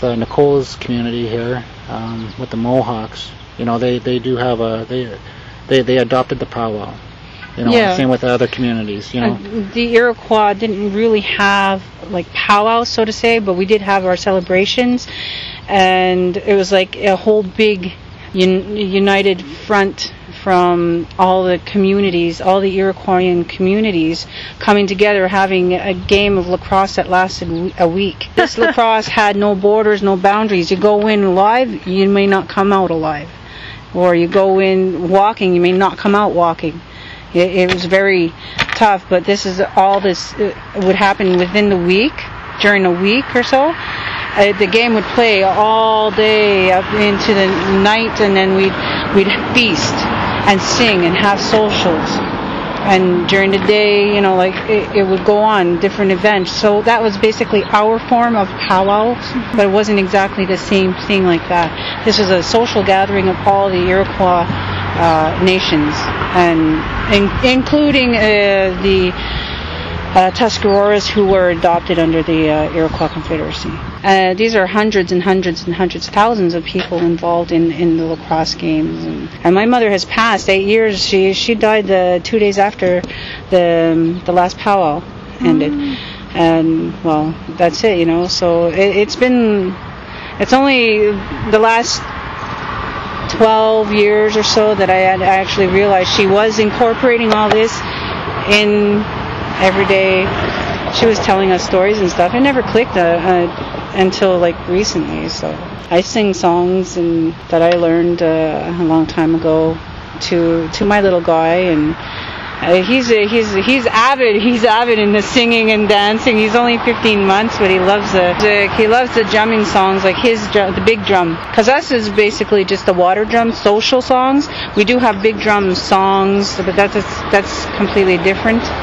Nicole's community here with the Mohawks, they do have they adopted the powwow. Same with the other communities. The Iroquois didn't really have like powwows, so to say, but we did have our celebrations, and it was like a whole big united front from all the communities, all the Iroquoian communities coming together, having a game of lacrosse that lasted a week. This lacrosse had no borders, no boundaries. You go in alive, you may not come out alive. Or you go in walking, you may not come out walking. It was very tough, but this would happen within the week, during a week or so. The game would play all day up into the night, and then we'd feast and sing and have socials. And during the day, it would go on, different events. So that was basically our form of powwow, but it wasn't exactly the same thing like that. This was a social gathering of all the Iroquois nations, and including the Tuscaroras who were adopted under the Iroquois Confederacy. These are hundreds and hundreds and hundreds, thousands of people involved in the lacrosse games. And my mother has passed 8 years. She died 2 days after the last powwow ended. And, well, that's it, So it's only the last 12 years or so that I actually realized she was incorporating all this in every day. She was telling us stories and stuff. It never clicked until recently. So I sing songs that I learned a long time ago to my little guy, and he's avid. He's avid in the singing and dancing. He's only 15 months, but he loves the drumming songs, like the big drum. Because us is basically just the water drum social songs. We do have big drum songs, but that's completely different.